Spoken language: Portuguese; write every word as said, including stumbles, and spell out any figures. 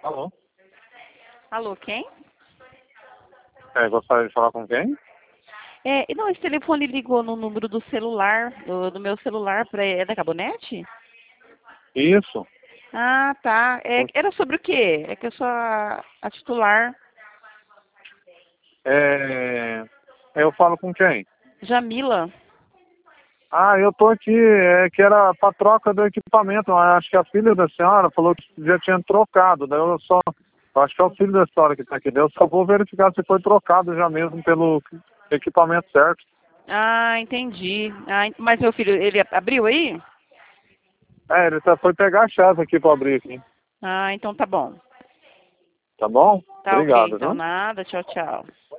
Alô? Alô, quem? É, gostaria de falar com quem? É, não, esse telefone ligou no número do celular, do, do meu celular, pra, é da Cabonete? Isso. Ah, tá. É, era sobre o quê? É que eu sou a, a titular. É, eu falo com quem? Jamila. Ah, eu tô aqui, é que era para troca do equipamento. Acho que a filha da senhora falou que já tinha trocado. Daí eu só, eu acho que é o filho da senhora que está aqui. Daí eu só vou verificar se foi trocado já mesmo pelo equipamento certo. Ah, entendi. Ah, mas meu filho, ele abriu aí? É, ele só foi pegar a chave aqui para abrir aqui. Ah, então tá bom. Tá bom? Tá ok, Obrigado, então viu? nada. Tchau, tchau.